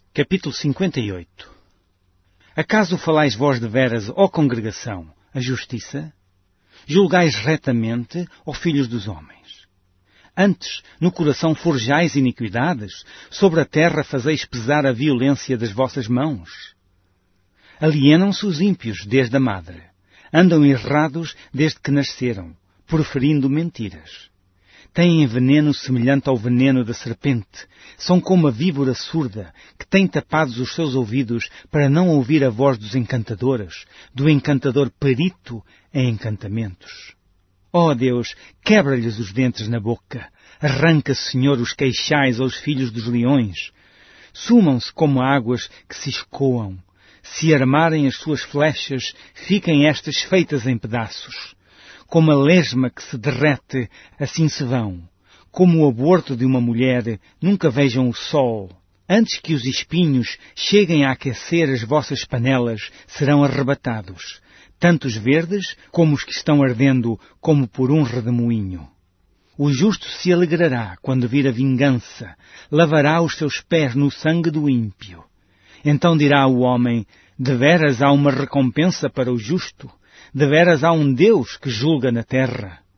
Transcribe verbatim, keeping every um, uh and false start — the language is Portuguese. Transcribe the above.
Capítulo cinquenta e oito. Acaso falais vós deveras, ó congregação, a justiça? Julgais retamente, ó filhos dos homens? Antes, no coração forjais iniquidades, sobre a terra fazeis pesar a violência das vossas mãos. Alienam-se os ímpios desde a madre, andam errados desde que nasceram, proferindo mentiras. Têm veneno semelhante ao veneno da serpente. São como a víbora surda, que tem tapados os seus ouvidos para não ouvir a voz dos encantadores, do encantador perito em encantamentos. Ó Deus, quebra-lhes os dentes na boca. Arranca, Senhor, os queixais aos filhos dos leões. Sumam-se como águas que se escoam. Se armarem as suas flechas, fiquem estas feitas em pedaços. Como a lesma que se derrete, assim se vão. Como o aborto de uma mulher, nunca vejam o sol. Antes que os espinhos cheguem a aquecer as vossas panelas, serão arrebatados. Tanto os verdes, como os que estão ardendo, como por um redemoinho. O justo se alegrará quando vir a vingança, lavará os seus pés no sangue do ímpio. Então dirá o homem, deveras há uma recompensa para o justo? Deveras há um Deus que julga na terra?